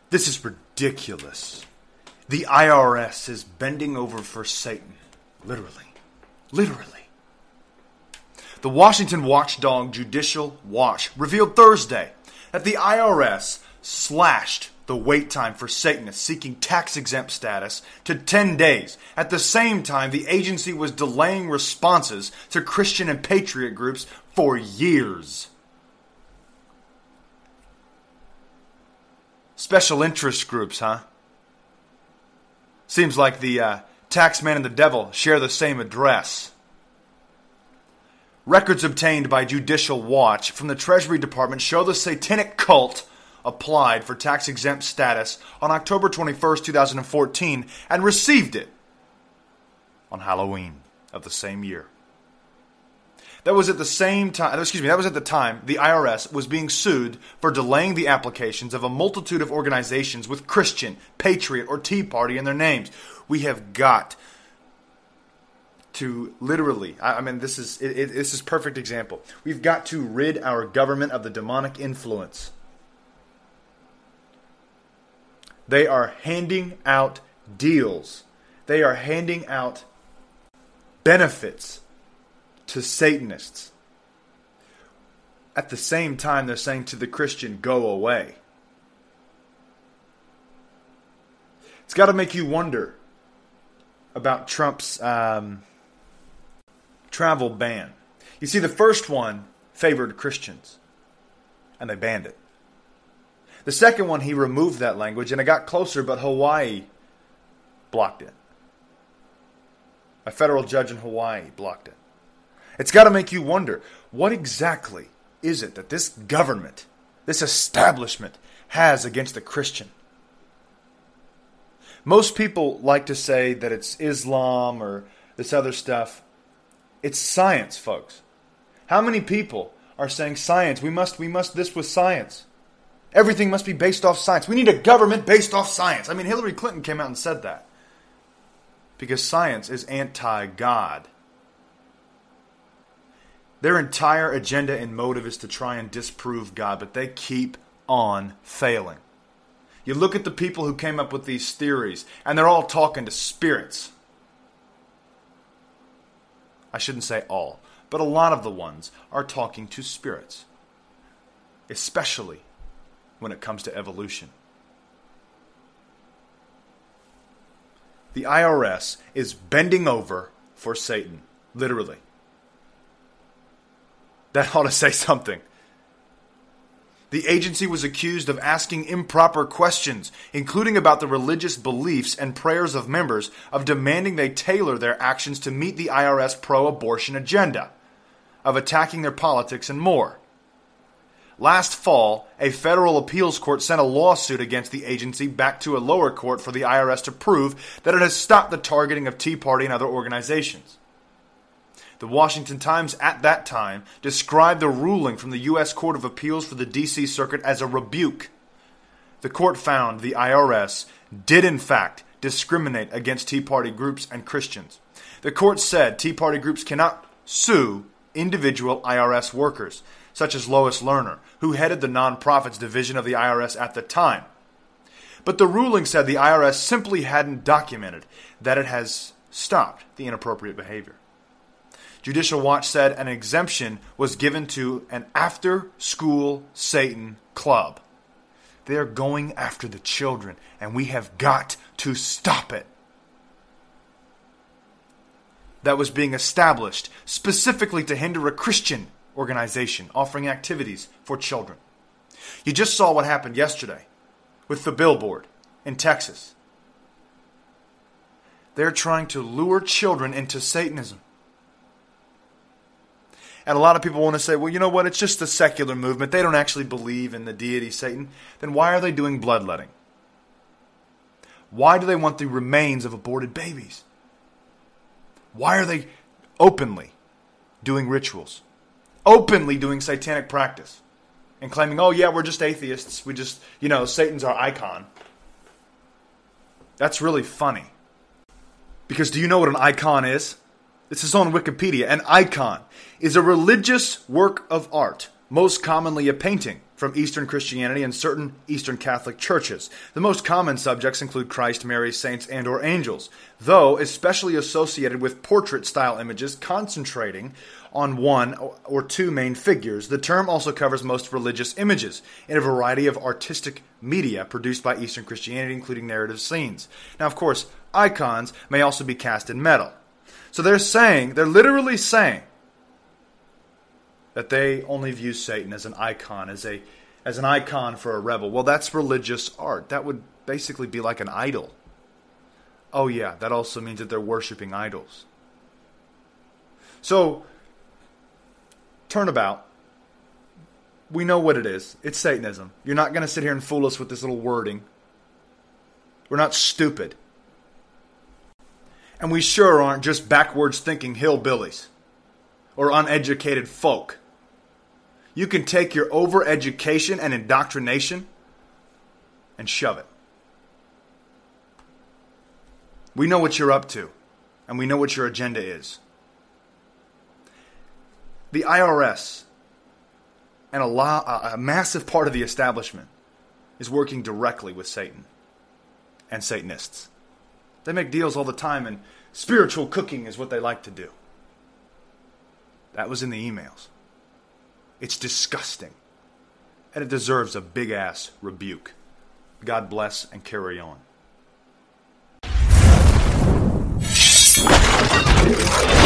This is ridiculous. The IRS is bending over for Satan. Literally. Literally. The Washington watchdog Judicial Watch revealed Thursday that the IRS slashed the wait time for Satanists seeking tax-exempt status to 10 days. At the same time, the agency was delaying responses to Christian and patriot groups for years. Special interest groups, huh? Seems like the taxman and the devil share the same address. Records obtained by Judicial Watch from the Treasury Department show the satanic cult applied for tax-exempt status on October 21st, 2014, and received it on Halloween of the same year. That was at the time the IRS was being sued for delaying the applications of a multitude of organizations with Christian, Patriot, or Tea Party in their names. We have got to literally, this is perfect example. We've got to rid our government of the demonic influence. They are handing out deals. They are handing out benefits to Satanists. At the same time, they're saying to the Christian, go away. It's got to make you wonder about Trump's travel ban. You see, the first one favored Christians, and they banned it. The second one, he removed that language, and it got closer, but Hawaii blocked it. A federal judge in Hawaii blocked it. It's got to make you wonder, what exactly is it that this government, this establishment, has against the Christian? Most people like to say that it's Islam or this other stuff. It's science, folks. How many people are saying science, we must this with science? Everything must be based off science. We need a government based off science. Hillary Clinton came out and said that. Because science is anti-God. Their entire agenda and motive is to try and disprove God, but they keep on failing. You look at the people who came up with these theories, and they're all talking to spirits. I shouldn't say all, but a lot of the ones are talking to spirits. Especially when it comes to evolution. The IRS is bending over for Satan, literally. That ought to say something. The agency was accused of asking improper questions, including about the religious beliefs and prayers of members, of demanding they tailor their actions to meet the IRS pro-abortion agenda, of attacking their politics, and more. Last fall, a federal appeals court sent a lawsuit against the agency back to a lower court for the IRS to prove that it has stopped the targeting of Tea Party and other organizations. The Washington Times at that time described the ruling from the U.S. Court of Appeals for the D.C. Circuit as a rebuke. The court found the IRS did in fact discriminate against Tea Party groups and Christians. The court said Tea Party groups cannot sue individual IRS workers, such as Lois Lerner, who headed the nonprofits division of the IRS at the time. But the ruling said the IRS simply hadn't documented that it has stopped the inappropriate behavior. Judicial Watch said an exemption was given to an after-school Satan club. They are going after the children, and we have got to stop it. That was being established specifically to hinder a Christian organization offering activities for children. You just saw what happened yesterday with the billboard in Texas. They're trying to lure children into Satanism. And a lot of people want to say, well, you know what, it's just a secular movement. They don't actually believe in the deity Satan. Then why are they doing bloodletting? Why do they want the remains of aborted babies? Why are they openly doing rituals? Openly doing satanic practice? And claiming, oh yeah, we're just atheists. We just, Satan's our icon. That's really funny. Because do you know what an icon is? This is on Wikipedia. An icon is a religious work of art most commonly a painting from Eastern Christianity and certain Eastern Catholic churches. The most common subjects include Christ, Mary, saints, and or angels, though especially associated with portrait-style images concentrating on one or two main figures. The term also covers most religious images in a variety of artistic media produced by Eastern Christianity, including narrative scenes. Now, of course, icons may also be cast in metal. So they're literally saying that they only view Satan as an icon, as an icon for a rebel. Well, that's religious art. That would basically be like an idol. Oh yeah, that also means that they're worshiping idols. So, turnabout. We know what it is. It's Satanism. You're not going to sit here and fool us with this little wording. We're not stupid. And we sure aren't just backwards thinking hillbillies or uneducated folk. You can take your overeducation and indoctrination and shove it. We know what you're up to, and we know what your agenda is. The IRS and a massive part of the establishment is working directly with Satan and Satanists. They make deals all the time, and spiritual cooking is what they like to do. That was in the emails. It's disgusting. And it deserves a big-ass rebuke. God bless and carry on.